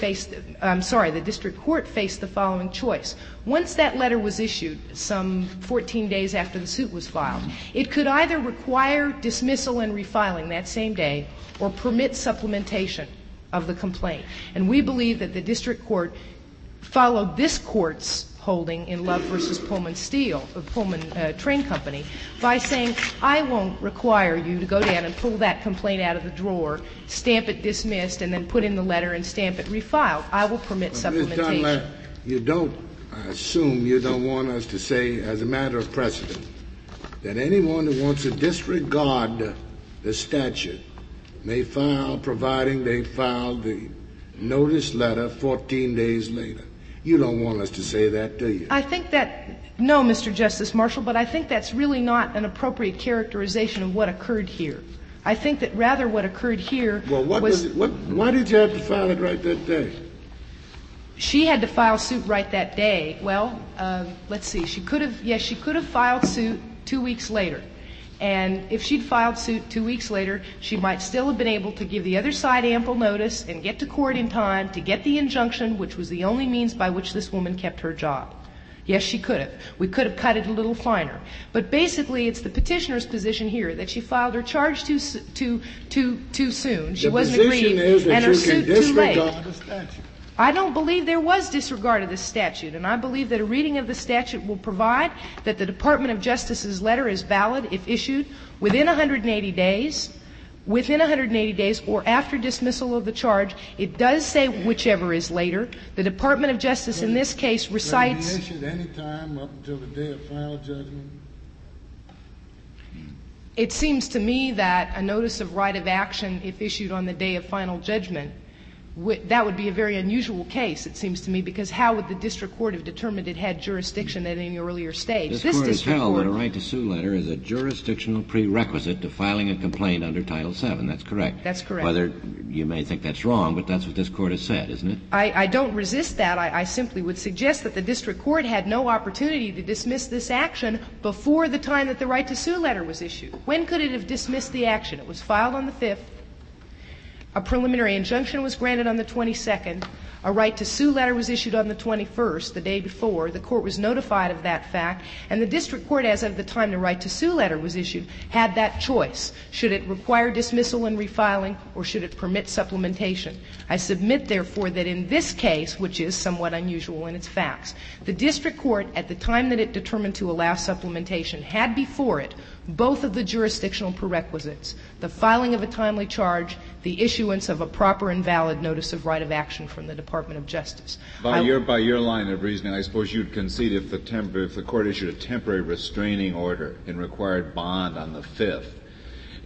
the district court faced the following choice. Once that letter was issued, some 14 days after the suit was filed, it could either require dismissal and refiling that same day or permit supplementation of the complaint. And we believe that the district court followed this Court's holding in Love versus Pullman Train Company by saying, I won't require you to go down and pull that complaint out of the drawer, stamp it dismissed, and then put in the letter and stamp it refiled. I will permit supplementation. Ms. Dunlap, you don't, I assume you don't want us to say, as a matter of precedent, that anyone who wants to disregard the statute may file, providing they filed the notice letter 14 days later. You don't want us to say that, do you? I think that, no, Mr. Justice Marshall, but I think that's really not an appropriate characterization of what occurred here. I think that rather what occurred here why did you have to file it right that day? She had to file suit right that day. Well, let's see. She could have filed suit 2 weeks later. And if she'd filed suit 2 weeks later, she might still have been able to give the other side ample notice and get to court in time to get the injunction, which was the only means by which this woman kept her job. Yes, she could have. We could have cut it a little finer. But basically, it's the petitioner's position here that she filed her charge too soon. She wasn't aggrieved, and her suit too late. The statute. I don't believe there was disregard of this statute, and I believe that a reading of the statute will provide that the Department of Justice's letter is valid if issued within 180 days, or after dismissal of the charge. It does say whichever is later. The Department of Justice in this case recites... Can it be issued any time up until the day of final judgment? It seems to me that a notice of right of action, if issued on the day of final judgment, that would be a very unusual case, it seems to me, because how would the district court have determined it had jurisdiction at any earlier stage? This Court has held that a right to sue letter is a jurisdictional prerequisite to filing a complaint under Title VII. That's correct. That's correct. Whether you may think that's wrong, but that's what this Court has said, isn't it? I don't resist that. I simply would suggest that the district court had no opportunity to dismiss this action before the time that the right to sue letter was issued. When could it have dismissed the action? It was filed on the 5th. A preliminary injunction was granted on the 22nd. A right to sue letter was issued on the 21st, the day before. The court was notified of that fact, and the district court, as of the time the right to sue letter was issued, had that choice. Should it require dismissal and refiling, or should it permit supplementation? I submit, therefore, that in this case, which is somewhat unusual in its facts, the district court, at the time that it determined to allow supplementation, had before it both of the jurisdictional prerequisites, the filing of a timely charge, the issuance of a proper and valid notice of right of action from the Department of Justice. By your line of reasoning, I suppose you'd concede if the court issued a temporary restraining order and required bond on the 5th,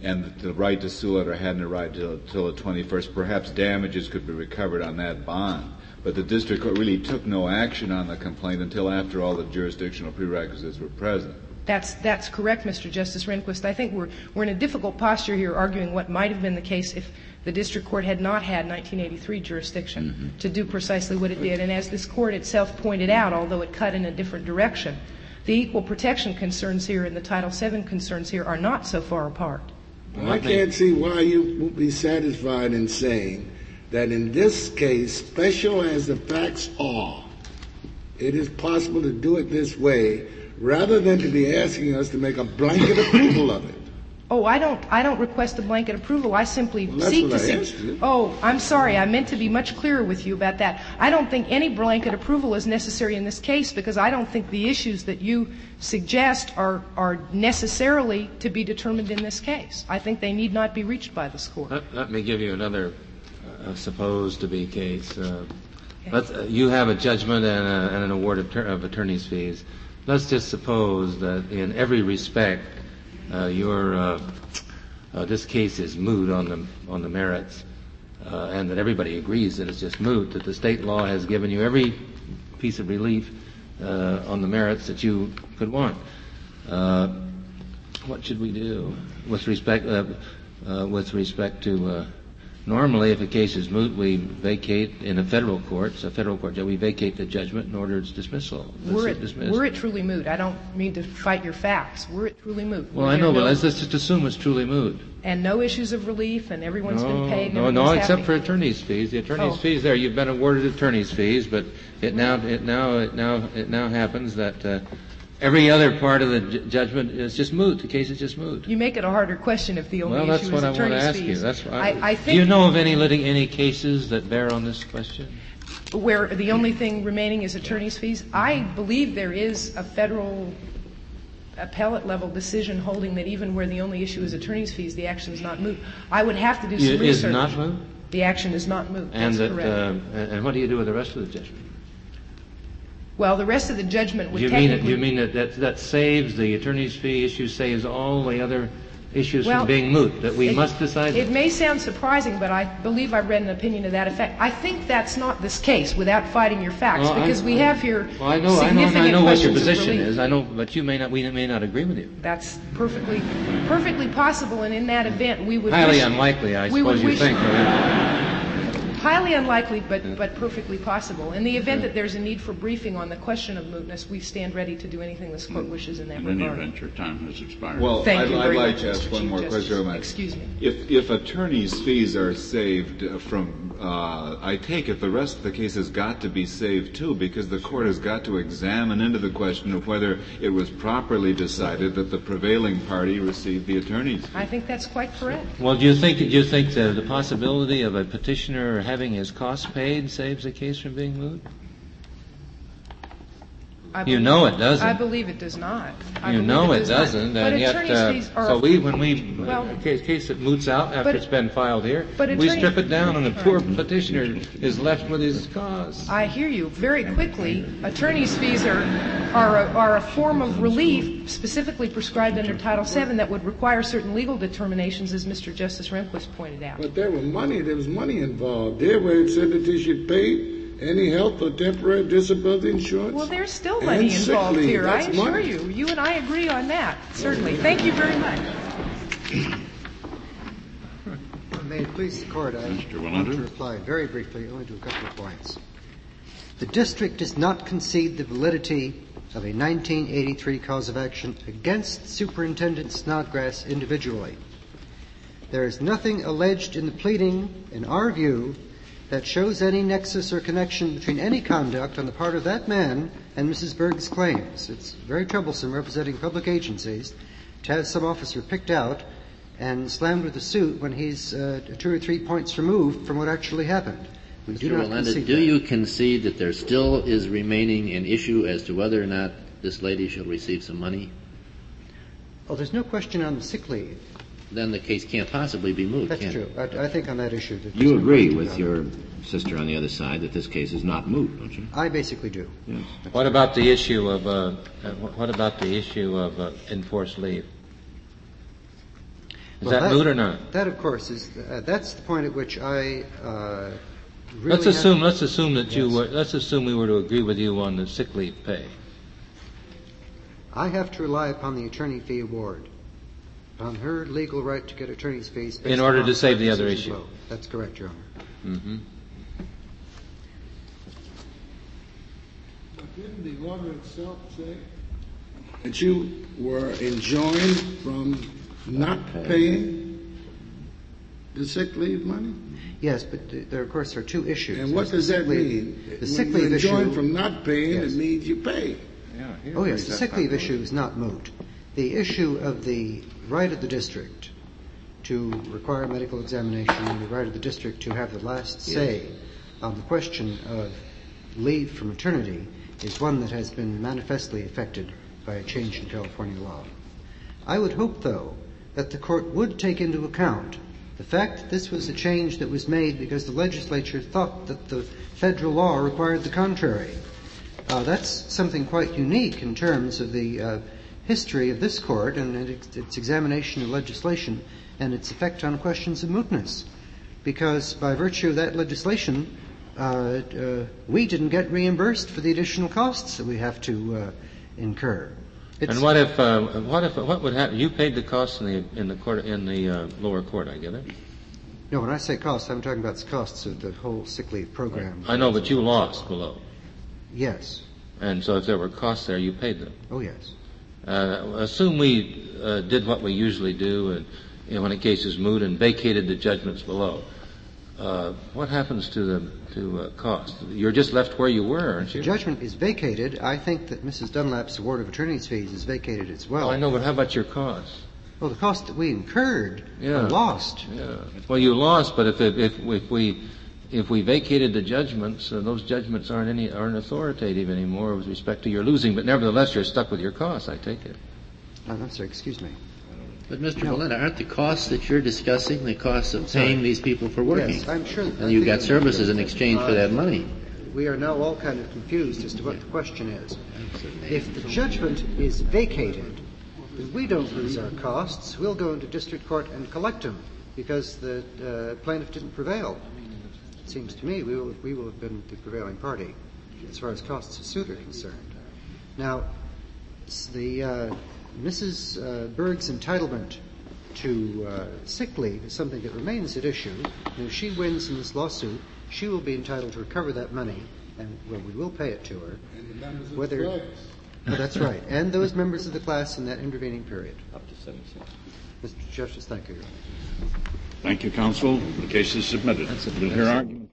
and the right to sue it or hadn't arrived until the 21st, perhaps damages could be recovered on that bond. But the district court really took no action on the complaint until after all the jurisdictional prerequisites were present. That's correct, Mr. Justice Rehnquist. I think we're in a difficult posture here arguing what might have been the case if the district court had not had 1983 jurisdiction to do precisely what it did. And as this court itself pointed out, although it cut in a different direction, the equal protection concerns here and the Title VII concerns here are not so far apart. Well, I can't see why you would be satisfied in saying that in this case, special as the facts are, it is possible to do it this way rather than to be asking us to make a blanket approval of it. Oh, I don't request a blanket approval. I simply seek to see. Oh, I'm sorry. I meant to be much clearer with you about that. I don't think any blanket approval is necessary in this case because I don't think the issues that you suggest are necessarily to be determined in this case. I think they need not be reached by this court. Let me give you another supposed to be case. You have a judgment and an award of attorney's fees. Let's just suppose that in every respect this case is moot on the merits, and that everybody agrees that it's just moot, that the state law has given you every piece of relief on the merits that you could want. What should we do with respect to normally, if a case is moot, we vacate in a federal court judge, we vacate the judgment and order its dismissal. Were it truly moot? I don't mean to fight your facts. Were it truly moot? Well, I know, but let's just assume it's truly moot. And no issues of relief, and everyone's been paid. No, except for attorney's fees. The attorney's fees there, you've been awarded attorney's fees, but it now happens that every other part of the judgment is just moot. The case is just moot. You make it a harder question if the only issue is attorney's fees. Well, that's what I want to ask you. That's do you know of any cases that bear on this question? Where the only thing remaining is attorney's fees? I believe there is a federal appellate level decision holding that even where the only issue is attorney's fees, the action is not moot. I would have to do some research. Is not moot? The action is not moot. That's correct. And what do you do with the rest of the judgment? Well, the rest of the judgment would technically... You mean that saves the attorney's fee issue, saves all the other issues from being moot, that we must decide... It may sound surprising, but I believe I read an opinion to that effect. I think that's not this case, without fighting your facts, because we have here significant I know what your questions position of relief. is. I know, but we may not agree with you. That's perfectly possible, and in that event, we would... Highly unlikely, I suppose you think. Highly unlikely, but perfectly possible. In the event that there's a need for briefing on the question of mootness, we stand ready to do anything this court wishes in that regard. In any event, your time has expired. Well, I'd like to ask one more question. Excuse me. If attorney's fees are saved from, I take it the rest of the case has got to be saved too, because the court has got to examine into the question of whether it was properly decided that the prevailing party received the attorney's fees. I think that's quite correct. Well, do you think the possibility of a petitioner having his costs paid saves the case from being moot? You know it doesn't. I believe it does not. You know it doesn't, and yet when a case that moots out after it's been filed here, we strip it down, and the poor petitioner is left with his costs. I hear you. Very quickly, attorney's fees are a form of relief specifically prescribed under Title VII that would require certain legal determinations, as Mr. Justice Rehnquist pointed out. But there was money involved. There where it said that they should pay any health or temporary disability insurance. Well, there's still money involved here. I assure you. You and I agree on that, certainly. Thank you very much. May it please the Court, I want to reply very briefly only to a couple of points. The district does not concede the validity of a 1983 cause of action against Superintendent Snodgrass individually. There is nothing alleged in the pleading, in our view, that shows any nexus or connection between any conduct on the part of that man and Mrs. Berg's claims. It's very troublesome representing public agencies to have some officer picked out and slammed with a suit when he's 2 or 3 points removed from what actually happened. We do not concede do you concede that there still is remaining an issue as to whether or not this lady shall receive some money? Oh, there's no question on the sick leave. Then the case can't possibly be moved. That's true. I think on that issue. You agree with your sister on the other side that this case is not moot, don't you? I basically do. Yes. What about the issue of enforced leave? Is that moot or not? That, of course, is that's the point at which I really let's assume that yes. Let's assume we were to agree with you on the sick leave pay. I have to rely upon the attorney fee award, on her legal right to get attorney's fees in order to save the other issue. Below. That's correct, Your Honor. Mm-hmm. Didn't the order itself say that you were enjoined from not paying the sick leave money? Yes, but there, of course, are two issues. And what does that mean? The sick leave issue. When you're enjoined from not paying, yes. It means you pay. Oh, yes, the sick leave issue is not moot. The issue of the right of the district to require medical examination and the right of the district to have the last say on the question of leave for maternity is one that has been manifestly affected by a change in California law. I would hope, though, that the court would take into account the fact that this was a change that was made because the legislature thought that the federal law required the contrary. That's something quite unique in terms of the history of this court and its examination of legislation and its effect on questions of mootness. Because by virtue of that legislation, we didn't get reimbursed for the additional costs that we have to incur. And what would happen? You paid the costs in the lower court, I get it? No, when I say costs, I'm talking about the costs of the whole sick leave program. I know, but you lost below. Yes. And so if there were costs there, you paid them. Oh, yes. Assume we did what we usually do when a case is moot and vacated the judgments below. What happens to cost? You're just left where you were, aren't you? The judgment is vacated. I think that Mrs. Dunlap's award of attorney's fees is vacated as well. Oh, I know, but how about your costs? Well, the cost that we incurred and lost. Yeah. Well, you lost, but if we vacated the judgments, those judgments aren't authoritative anymore with respect to your losing. But nevertheless, you're stuck with your costs, I take it. I'm sorry, excuse me. But Mr. Belinda, aren't the costs that you're discussing the costs of paying these people for working? Yes, I'm sure. And you got services in exchange for that money. We are now all kind of confused as to what the question is. If the judgment is vacated, then we don't lose our costs. We'll go into district court and collect them because the plaintiff didn't prevail. It seems to me we will have been the prevailing party as far as costs of suit are concerned. Now, the Mrs. Berg's entitlement to sick leave is something that remains at issue. And if she wins in this lawsuit, she will be entitled to recover that money, and we will pay it to her. And the members of the class. Oh, that's right. And those members of the class in that intervening period. Up to 76. Mr. Justice, thank you. Thank you, counsel. The case is submitted. We'll hear argument.